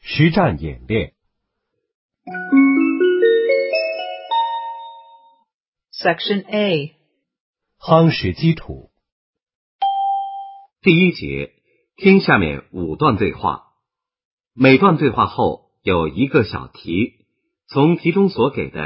实战演练。 Section A. 夯实基础。 第一节，听下面5段对话，每段对话后有一个小题，从题中所给的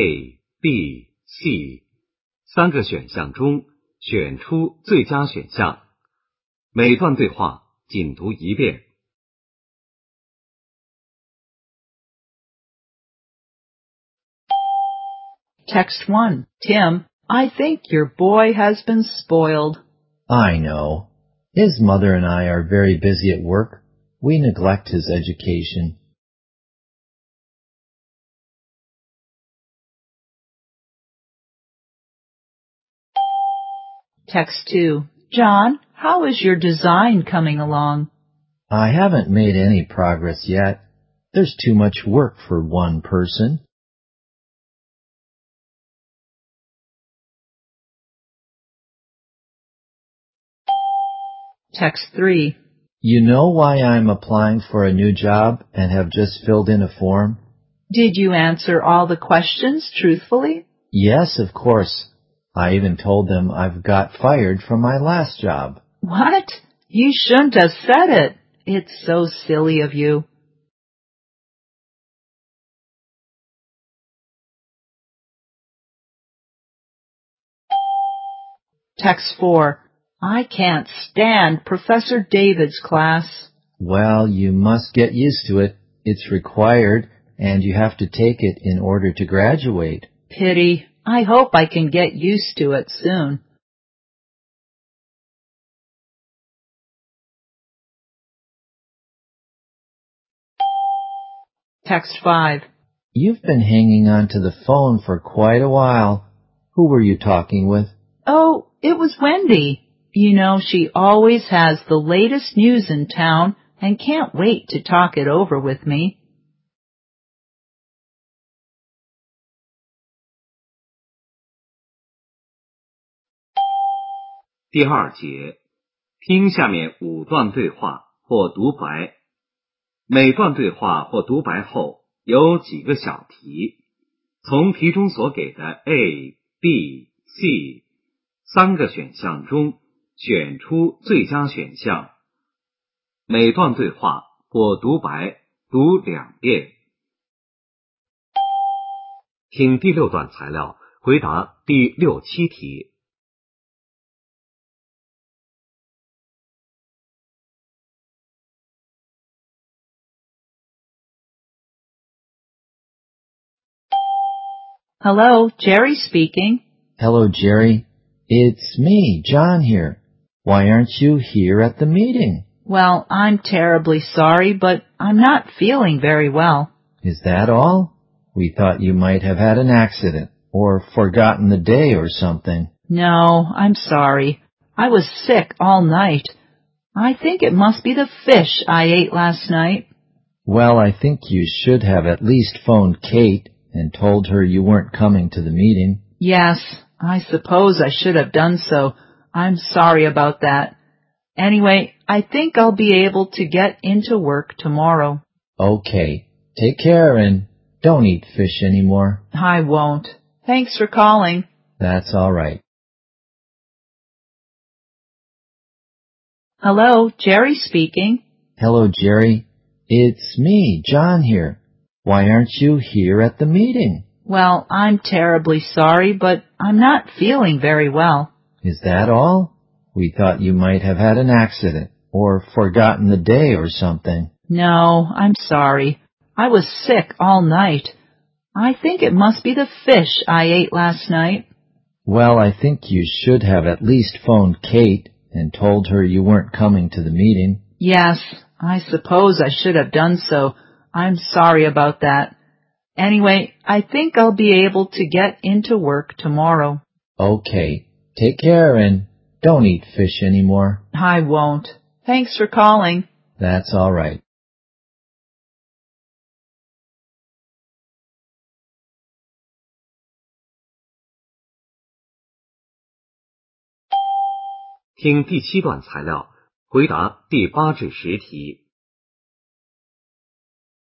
A、B、C 3个选项中选出最佳选项。每段对话仅读一遍。 Text 1. Tim, I think your boy has been spoiled. I know. His mother and I are very busy at work. We neglect his education. Text 2. John, how is your design coming along? I haven't made any progress yet. There's too much work for one person. Text 3. You know why I'm applying for a new job and have just filled in a form? Did you answer all the questions truthfully? Yes, of course. I even told them I've got fired from my last job. What? You shouldn't have said it. It's so silly of you. Text 4. I can't stand Professor David's class. Well, you must get used to it. It's required, and you have to take it in order to graduate. Pity. I hope I can get used to it soon. Text 5. You've been hanging on to the phone for quite a while. Who were you talking with? Oh, it was Wendy. You know, she always has the latest news in town and can't wait to talk it over with me. 第二节，听下面5段对话或独白。每段对话或独白后有几个小题，从题中所给的 A、B、C 3个选项中选出最佳选项。每段对话或独白读2遍。听第6段材料，回答第6、7题。 Hello, Jerry speaking. Hello, Jerry. It's me, John here. Why aren't you here at the meeting? Well, I'm terribly sorry, but I'm not feeling very well. Is that all? We thought you might have had an accident or forgotten the day or something. No, I'm sorry. I was sick all night. I think it must be the fish I ate last night. Well, I think you should have at least phoned Kate and told her you weren't coming to the meeting. Yes, I suppose I should have done so. I'm sorry about that. Anyway, I think I'll be able to get into work tomorrow. Okay. Take care and don't eat fish anymore. I won't. Thanks for calling. That's all right. Hello, Jerry speaking. Hello, Jerry. It's me, John here. Why aren't you here at the meeting? Well, I'm terribly sorry, but I'm not feeling very well. Is that all? We thought you might have had an accident or forgotten the day or something. No, I'm sorry. I was sick all night. I think it must be the fish I ate last night. Well, I think you should have at least phoned Kate and told her you weren't coming to the meeting. Yes, I suppose I should have done so. I'm sorry about that. Anyway, I think I'll be able to get into work tomorrow. Okay. Take care and don't eat fish anymore. I won't. Thanks for calling. That's all right. 听第7段材料，回答第8至10题。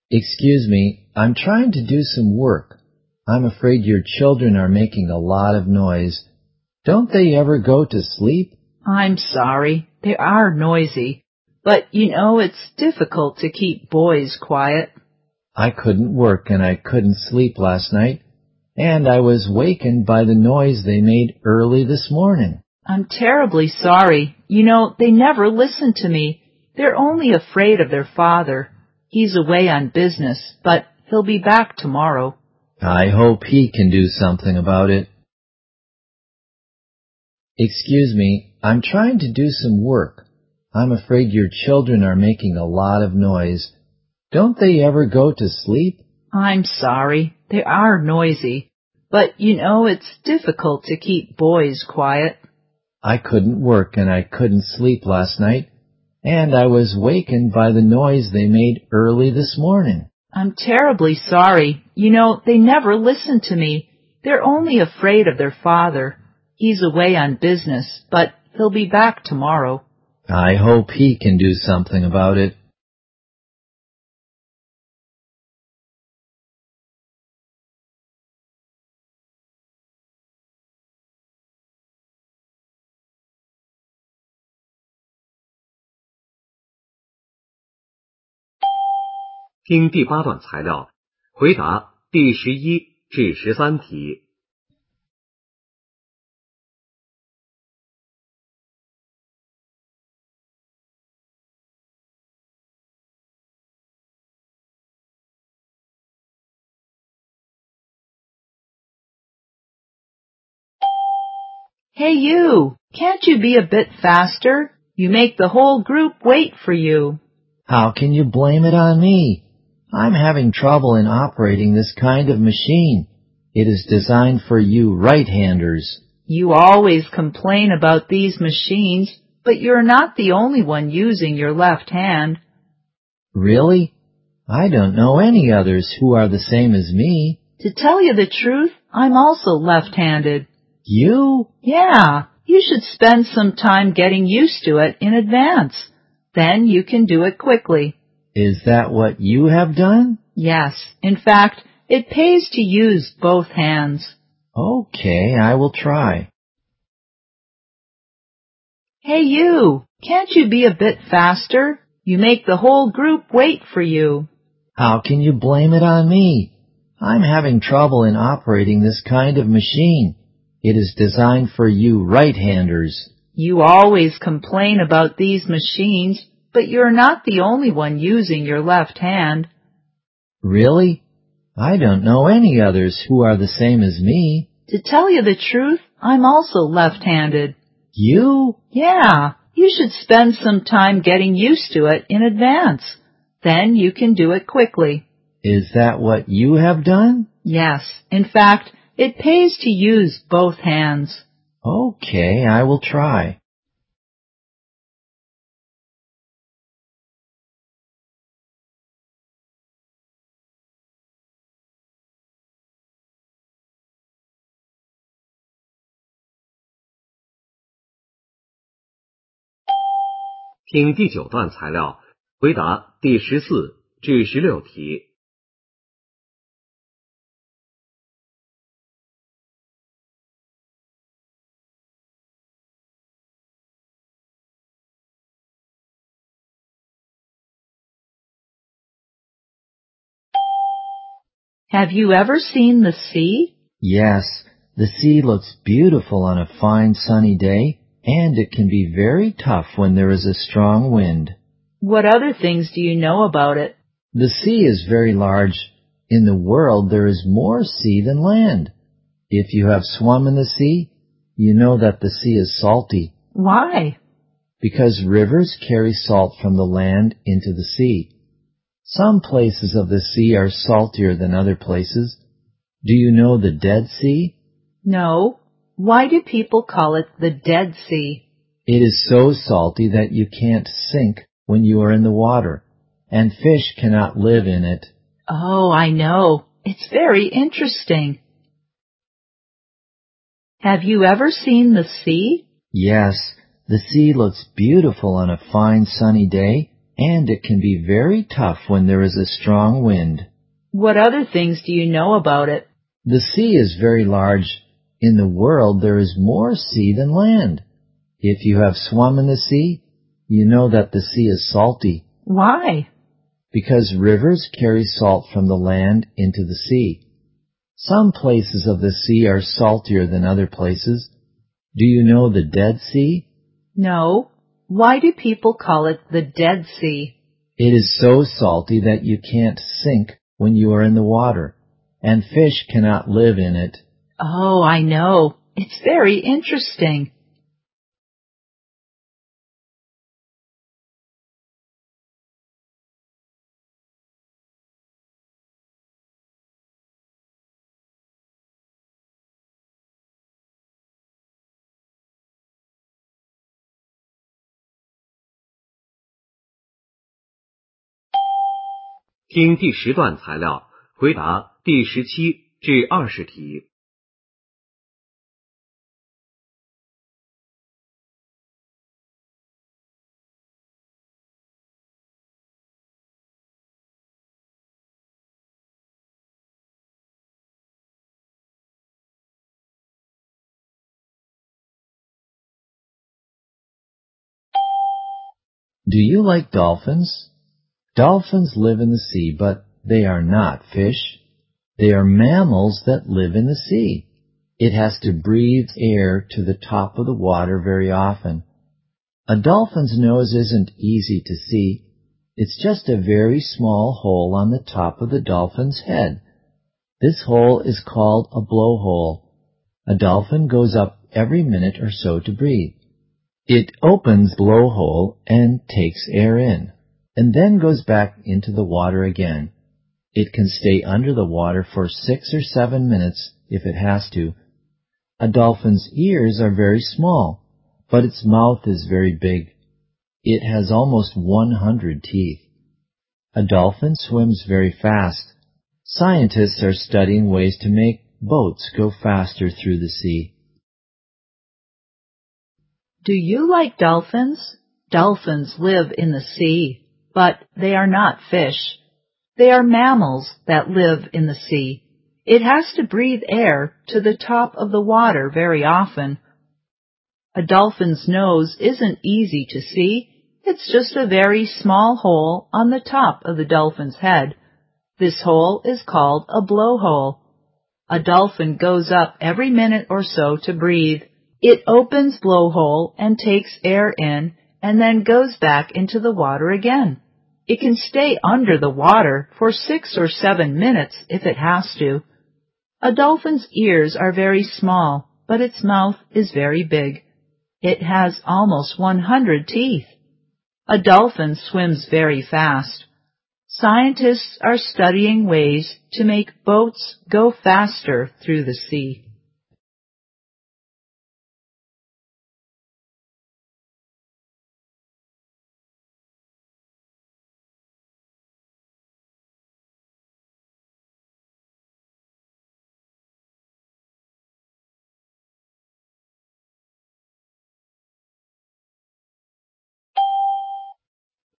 Excuse me, I'm trying to do some work. I'm afraid your children are making a lot of noise. Don't they ever go to sleep? I'm sorry. They are noisy. But, it's difficult to keep boys quiet. I couldn't work and I couldn't sleep last night, and I was wakened by the noise they made early this morning. I'm terribly sorry. They never listen to me. They're only afraid of their father. He's away on business, but he'll be back tomorrow. I hope he can do something about it. Excuse me, I'm trying to do some work. I'm afraid your children are making a lot of noise. Don't they ever go to sleep? I'm sorry. They are noisy. But, it's difficult to keep boys quiet. I couldn't work and I couldn't sleep last night, and I was wakened by the noise they made early this morning. I'm terribly sorry. They never listen to me. They're only afraid of their father. He's away on business, but he'll be back tomorrow. I hope he can do something about it. 听第8段材料，回答第11至13题。 Hey you, can't you be a bit faster? You make the whole group wait for you. How can you blame it on me? I'm having trouble in operating this kind of machine. It is designed for you right-handers. You always complain about these machines, but you're not the only one using your left hand. Really? I don't know any others who are the same as me. To tell you the truth, I'm also left-handed. You? Yeah, you should spend some time getting used to it in advance. Then you can do it quickly. Is that what you have done? Yes, in fact, it pays to use both hands. Okay, I will try. Hey you, can't you be a bit faster? You make the whole group wait for you. How can you blame it on me? I'm having trouble in operating this kind of machine. It is designed for you right-handers. You always complain about these machines, but you're not the only one using your left hand. Really? I don't know any others who are the same as me. To tell you the truth, I'm also left-handed. You? Yeah, you should spend some time getting used to it in advance. Then you can do it quickly. Is that what you have done? Yes, in fact, it pays to use both hands. Okay, I will try. 听第9段材料，回答第14至16题。 Have you ever seen the sea? Yes, the sea looks beautiful on a fine sunny day, and it can be very tough when there is a strong wind. What other things do you know about it? The sea is very large. In the world there is more sea than land. If you have swum in the sea, you know that the sea is salty. Why? Because rivers carry salt from the land into the sea. Some places of the sea are saltier than other places. Do you know the Dead Sea? No. Why do people call it the Dead Sea? It is so salty that you can't sink when you are in the water, and fish cannot live in it. Oh, I know. It's very interesting. Have you ever seen the sea? Yes, the sea looks beautiful on a fine sunny day, and it can be very tough when there is a strong wind. What other things do you know about it? The sea is very large. In the world there is more sea than land. If you have swum in the sea, you know that the sea is salty. Why? Because rivers carry salt from the land into the sea. Some places of the sea are saltier than other places. Do you know the Dead Sea? No. Why do people call it the Dead Sea? It is so salty that you can't sink when you are in the water, and fish cannot live in it. Oh, I know. It's very interesting. 听第10段材料，回答第17至20题。 Do you like dolphins? Dolphins live in the sea, but they are not fish. They are mammals that live in the sea. It has to breathe air to the top of the water very often. A dolphin's nose isn't easy to see. It's just a very small hole on the top of the dolphin's head. This hole is called a blowhole. A dolphin goes up every minute or so to breathe. It opens the blowhole and takes air in, and then goes back into the water again. It can stay under the water for 6 or 7 minutes if it has to. A dolphin's ears are very small, but its mouth is very big. It has almost 100 teeth. A dolphin swims very fast. Scientists are studying ways to make boats go faster through the sea. Do you like dolphins? Dolphins live in the sea, but they are not fish. They are mammals that live in the sea. It has to breathe air to the top of the water very often. A dolphin's nose isn't easy to see. It's just a very small hole on the top of the dolphin's head. This hole is called a blowhole. A dolphin goes up every minute or so to breathe. It opens blowhole and takes air in and then goes back into the water again. It can stay under the water for 6 or 7 minutes if it has to. A dolphin's ears are very small, but its mouth is very big. It has almost 100 teeth. A dolphin swims very fast. Scientists are studying ways to make boats go faster through the sea.